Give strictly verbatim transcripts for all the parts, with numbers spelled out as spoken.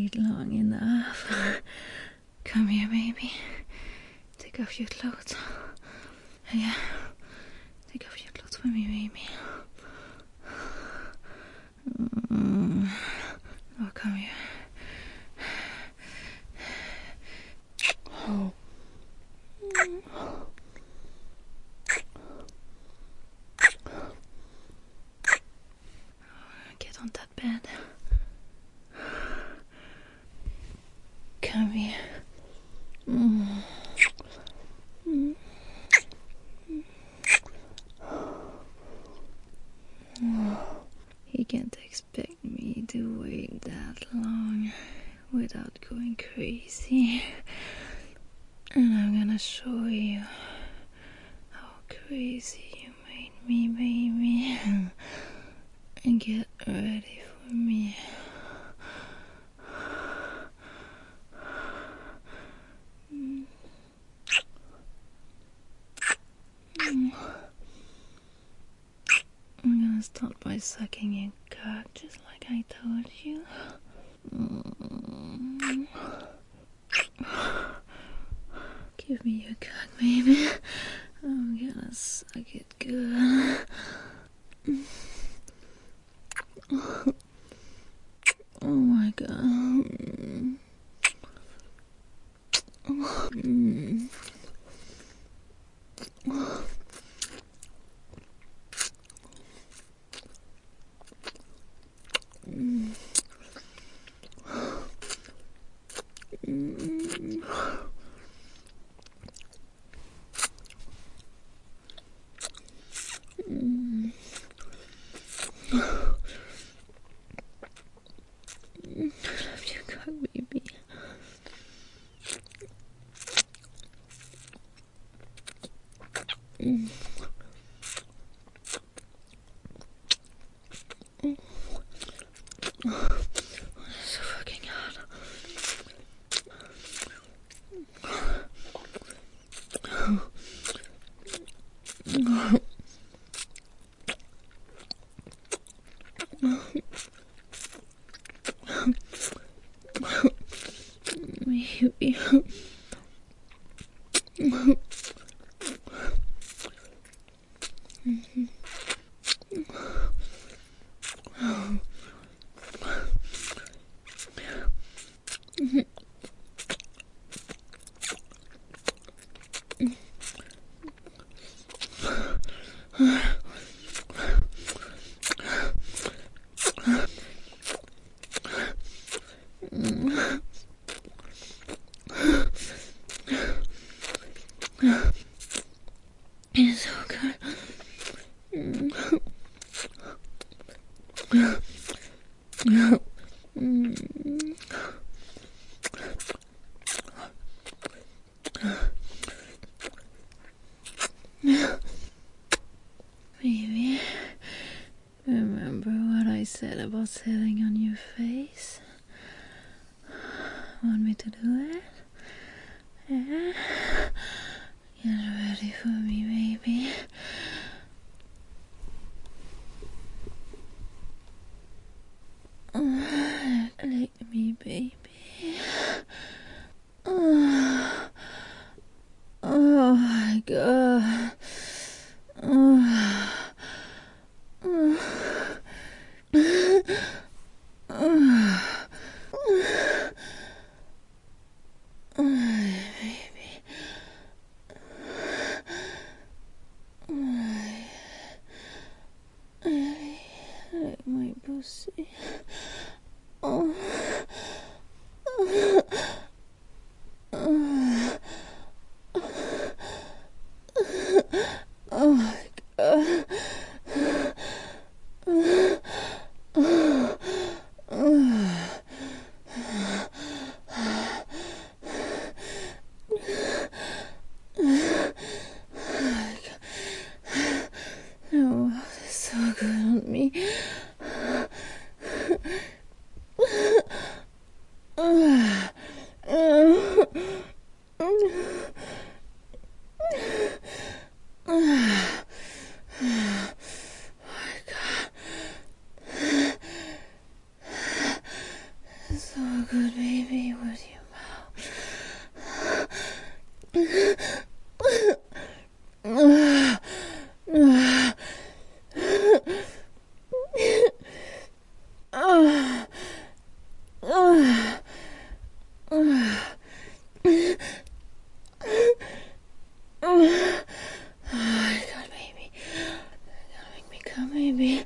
wait long enough. Come here, baby. Take off your clothes. Yeah. Take off your clothes for me, baby. Mm. Oh, come here. Oh. Get on that bed. Come here. Mm. Mm. He can't expect me to wait that long without going crazy. And I'm gonna show you how crazy you made me, baby. And get ready for me. Mm. Mm. I'm gonna start by sucking your cock just like I told you. Mm. Give me your cock, baby. I'm gonna suck it good. Oh my god. Mm. Mm. Mm. Mm. I love your cock, baby. Mm. Mm. Oh, that's so fucking hot. Oh. Baby. Mm-hmm. Oh. Mm-hmm. It's so good. Mm. Mm. Baby, remember what I said about sitting on your face? Want me to do it? Yeah? Get ready for me, baby. Uh, lick me, baby. Uh, oh my god. Uh, uh, uh, uh, baby. Uh, So good, baby, with your mouth. Baby.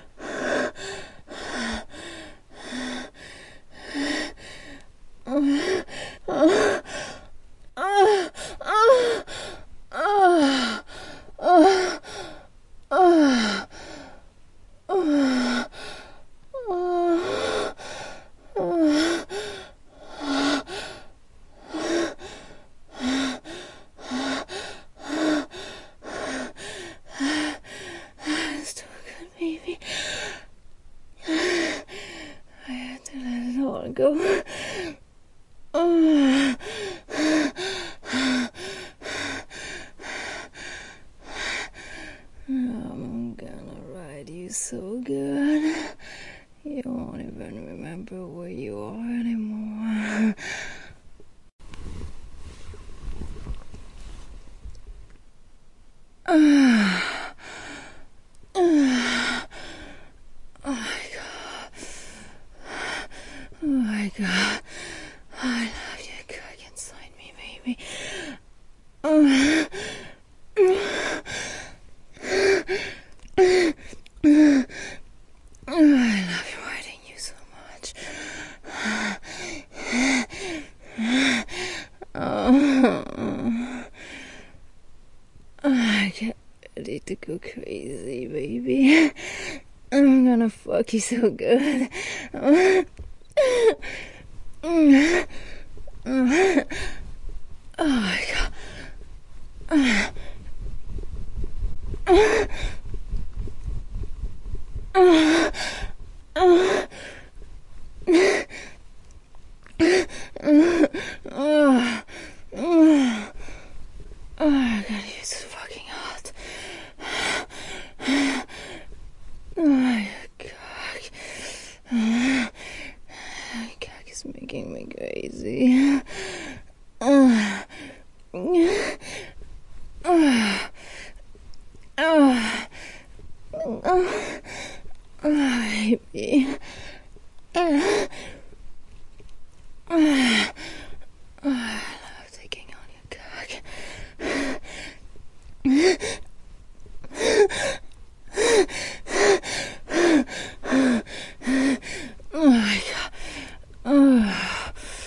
Go. Oh. I'm gonna ride you so good. You won't even remember where you are anymore. Oh my god. Oh my god. I love your cock inside me, baby. Oh. I love riding you so much. Oh. I get ready to go crazy, baby. I'm gonna fuck you so good. Oh my god. Oh my god, you're so fucking hot. Oh my god. My cock is making me crazy. Oh. Oh. Oh. Oh. Oh. Oh, baby. Oh. Oh. I love taking on your cock. Oh my god. Oh.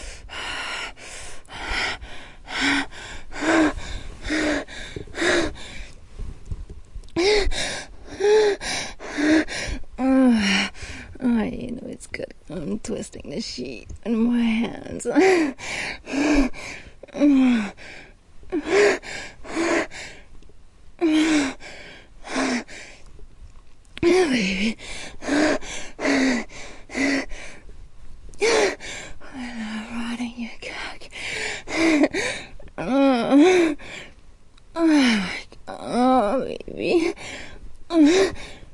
Oh. Oh, you know it's good. I'm twisting the sheet in my hands. Baby. I love riding your cock. Oh, oh my god, oh, baby. Oh.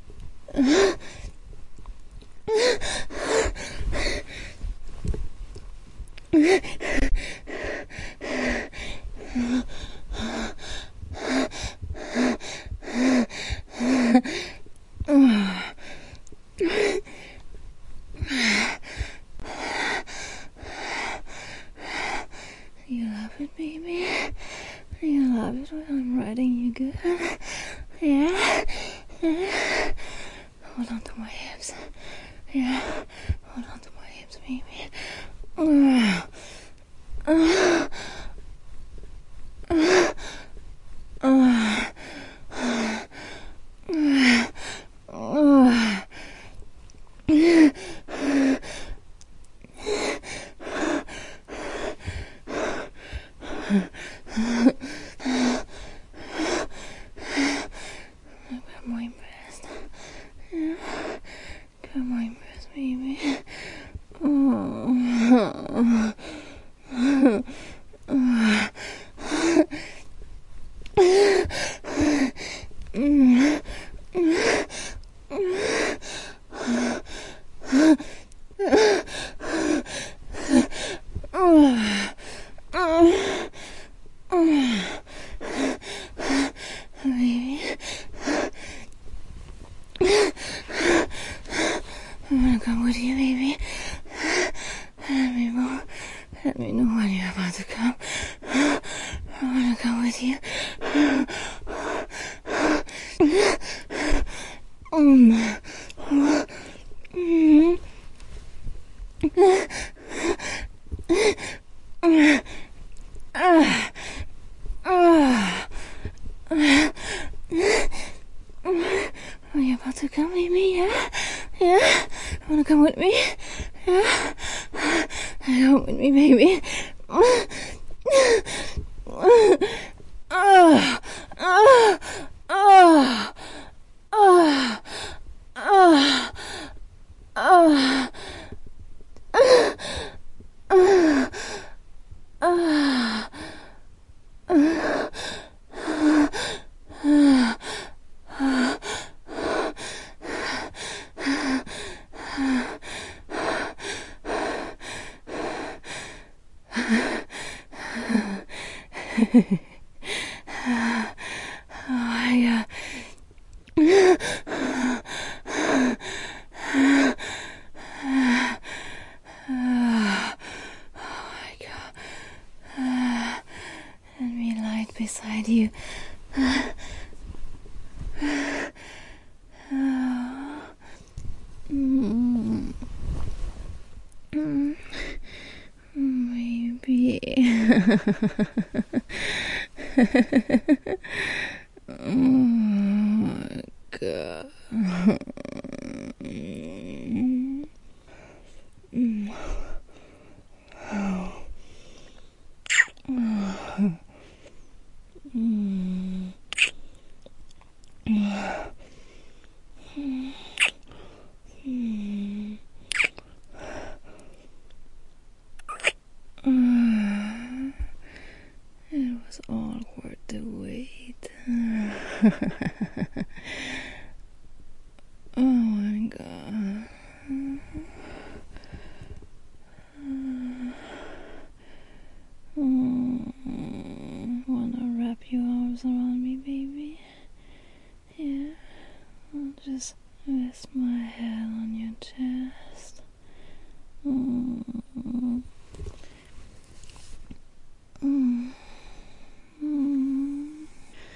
You love it, baby? You love it when I'm riding you good? Yeah? Yeah? Hold on to my hips. Yeah? Hold on to my hips, baby. Uh, uh, uh, uh, uh, Come on, breast. Yeah. Come on, breast, baby. Oh. come with you, baby. Let me know. Let me know when you're about to come. I wanna come with you. Mm. Mm. Ah. Ah. Are you about to come with me? Yeah? Yeah? Wanna come with me? Yeah? Come with me, baby. Ah. Ah. Ah. Ah. Ah. Ah. Ah. Beside you. Mm. Mm. Maybe. Oh my God. Mm. Oh. Mm. Mm. Mm. Mm. It was all worth the wait. Oh my God. Mm. Wanna wrap your arms around me, baby? Yeah. I'll just rest my head on your chest. Mm. Mm. Mm.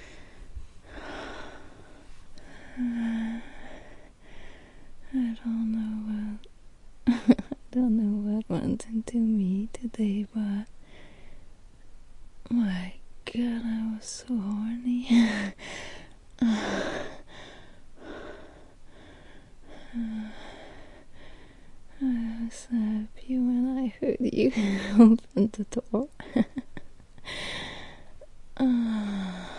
I don't know what I don't know what went into me today, but my God, I was so horny. I was so happy when I heard you open the door. uh,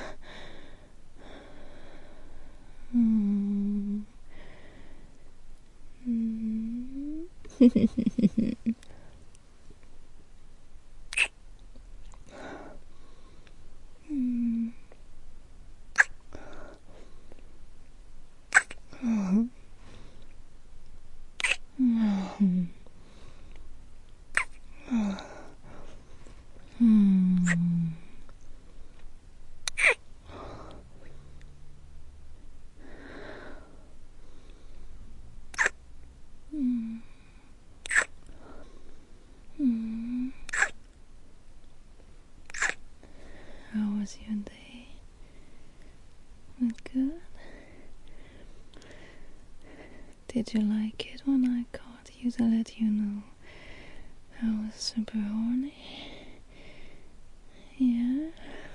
mm, mm. mm. Mm. Mm. Mm. Mm. Mm. How was your day? Was it good? Did you like it when I called you to let you know I was super horny? Yeah?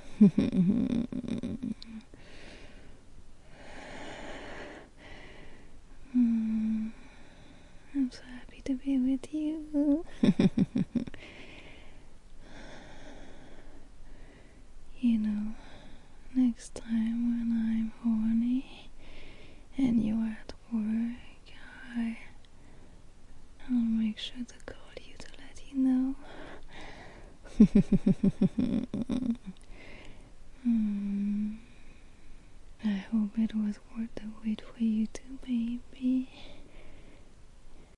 mm. I'm so happy to be with you. You know, next time when I'm horny and you're at work, I, I'll make sure to call you to let you know. mm. I hope it was worth the wait for you too, baby.